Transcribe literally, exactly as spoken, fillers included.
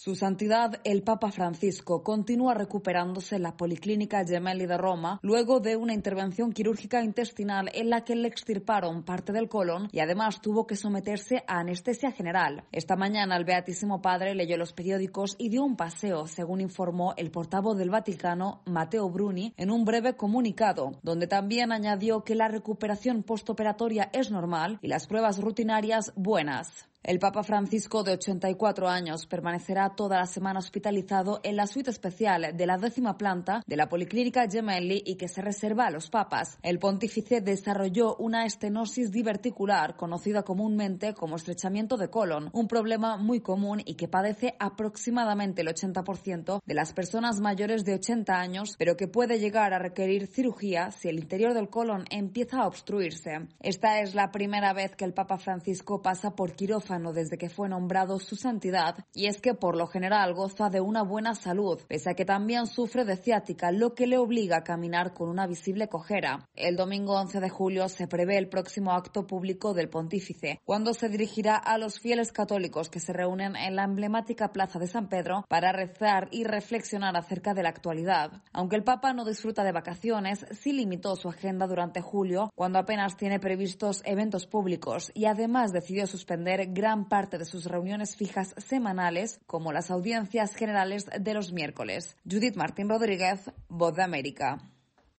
Su Santidad el Papa Francisco continúa recuperándose en la Policlínica Gemelli de Roma luego de una intervención quirúrgica intestinal en la que le extirparon parte del colon y además tuvo que someterse a anestesia general. Esta mañana el Beatísimo Padre leyó los periódicos y dio un paseo, según informó el portavoz del Vaticano, Matteo Bruni, en un breve comunicado, donde también añadió que la recuperación postoperatoria es normal y las pruebas rutinarias buenas. El Papa Francisco, de ochenta y cuatro años, permanecerá toda la semana hospitalizado en la suite especial de la décima planta de la Policlínica Gemelli y que se reserva a los papas. El pontífice desarrolló una estenosis diverticular, conocida comúnmente como estrechamiento de colon, un problema muy común y que padece aproximadamente el ochenta por ciento de las personas mayores de ochenta años, pero que puede llegar a requerir cirugía si el interior del colon empieza a obstruirse. Esta es la primera vez que el Papa Francisco pasa por quirófano desde que fue nombrado Su Santidad, y es que por lo general goza de una buena salud, pese a que también sufre de ciática, lo que le obliga a caminar con una visible cojera. El domingo once de julio se prevé el próximo acto público del pontífice, cuando se dirigirá a los fieles católicos que se reúnen en la emblemática Plaza de San Pedro para rezar y reflexionar acerca de la actualidad. Aunque el Papa no disfruta de vacaciones, sí limitó su agenda durante julio, cuando apenas tiene previstos eventos públicos, y además decidió suspender gran parte de sus reuniones fijas semanales, como las audiencias generales de los miércoles. Judith Martín Rodríguez, Voz de América.